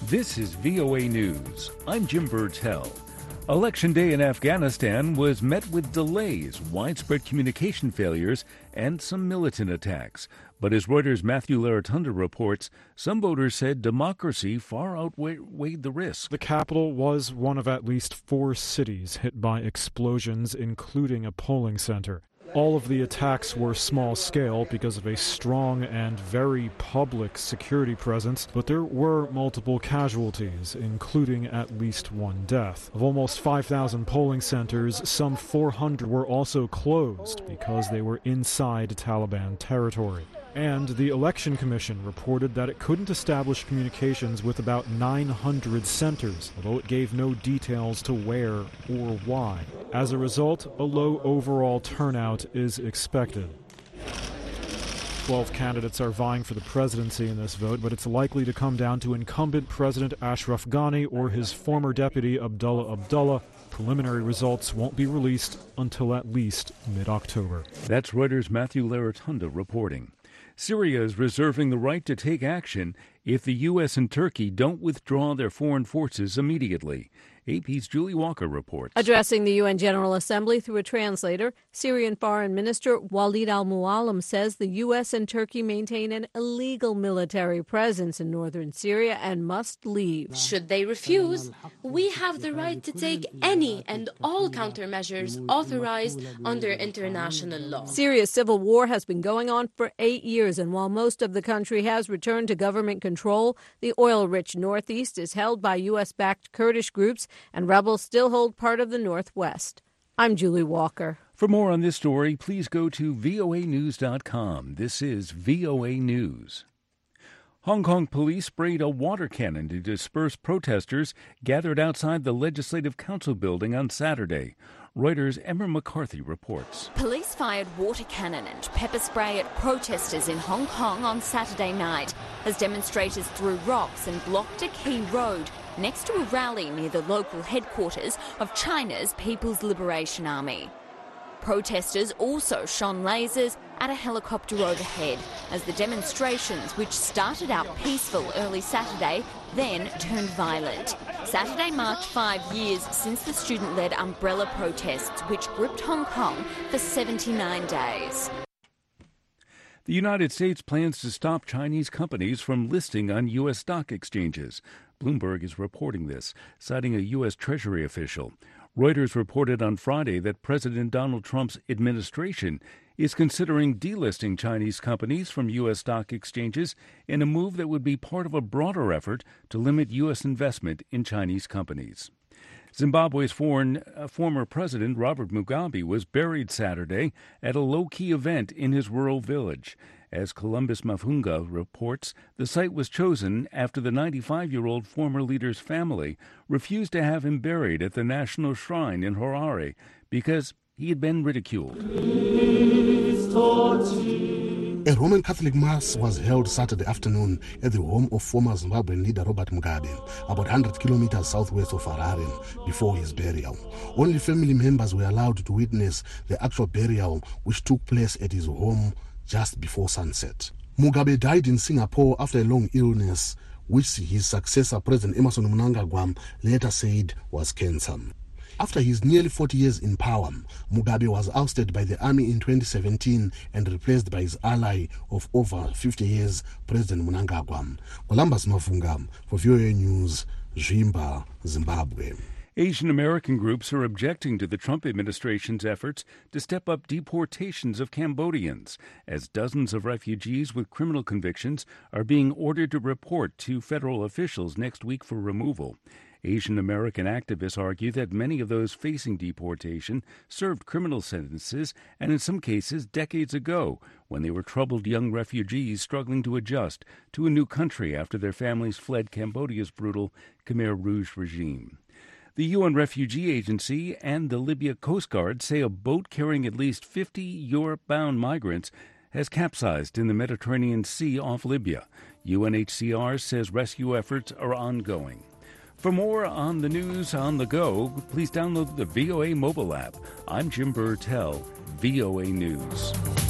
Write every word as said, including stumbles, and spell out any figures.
This is V O A News. I'm Jim Burtell. Election day in Afghanistan was met with delays, widespread communication failures, and some militant attacks. But as Reuters' Matthew Laratunda reports, some voters said democracy far outweighed the risk. The capital was one of at least four cities hit by explosions, including a polling center. All of the attacks were small-scale because of a strong and very public security presence, but there were multiple casualties, including at least one death. Of almost five thousand polling centers, some four hundred were also closed because they were inside Taliban territory. And the Election Commission reported that it couldn't establish communications with about nine hundred centers, although it gave no details to where or why. As a result, a low overall turnout is expected. Twelve candidates are vying for the presidency in this vote, but it's likely to come down to incumbent President Ashraf Ghani or his former deputy Abdullah Abdullah. Preliminary results won't be released until at least mid-October. That's Reuters' Matthew Laratunda reporting. Syria is reserving the right to take action if the U S and Turkey don't withdraw their foreign forces immediately. A P's Julie Walker reports. Addressing the U N General Assembly through a translator, Syrian Foreign Minister Walid al-Muallim says the U S and Turkey maintain an illegal military presence in northern Syria and must leave. Should they refuse, we have the right to take any and all countermeasures authorized under international law. Syria's civil war has been going on for eight years, and while most of the country has returned to government control, the oil-rich northeast is held by U S-backed Kurdish groups, and rebels still hold part of the northwest. I'm Julie Walker. For more on this story, please go to V O A news dot com. This is V O A News. Hong Kong police sprayed a water cannon to disperse protesters gathered outside the Legislative Council building on Saturday. Reuters' Emma McCarthy reports. Police fired water cannon and pepper spray at protesters in Hong Kong on Saturday night as demonstrators threw rocks and blocked a key road next to a rally near the local headquarters of China's People's Liberation Army. Protesters also shone lasers at a helicopter overhead as the demonstrations, which started out peaceful early Saturday, then turned violent. Saturday marked five years since the student-led umbrella protests, which gripped Hong Kong for seventy-nine days. The United States plans to stop Chinese companies from listing on U S stock exchanges. Bloomberg is reporting this, citing a U S Treasury official. Reuters reported on Friday that President Donald Trump's administration is considering delisting Chinese companies from U S stock exchanges in a move that would be part of a broader effort to limit U S investment in Chinese companies. Zimbabwe's foreign, uh, former president Robert Mugabe was buried Saturday at a low-key event in his rural village. As Columbus Mavhunga reports, the site was chosen after the ninety-five-year-old former leader's family refused to have him buried at the National Shrine in Harare because he had been ridiculed. A Roman Catholic Mass was held Saturday afternoon at the home of former Zimbabwean leader Robert Mugabe, about one hundred kilometers southwest of Harare, before his burial. Only family members were allowed to witness the actual burial, which took place at his home just before sunset. Mugabe died in Singapore after a long illness, which his successor, President Emmerson Mnangagwa, later said was cancer. After his nearly forty years in power, Mugabe was ousted by the army in twenty seventeen and replaced by his ally of over fifty years, President Mnangagwa. Columbus Mavhunga for V O A News, Zvimba, Zimbabwe. Asian American groups are objecting to the Trump administration's efforts to step up deportations of Cambodians, as dozens of refugees with criminal convictions are being ordered to report to federal officials next week for removal. Asian American activists argue that many of those facing deportation served criminal sentences, and in some cases decades ago, when they were troubled young refugees struggling to adjust to a new country after their families fled Cambodia's brutal Khmer Rouge regime. The U N Refugee Agency and the Libya Coast Guard say a boat carrying at least fifty Europe-bound migrants has capsized in the Mediterranean Sea off Libya. U N H C R says rescue efforts are ongoing. For more on the news on the go, please download the V O A mobile app. I'm Jim Burtell, V O A News.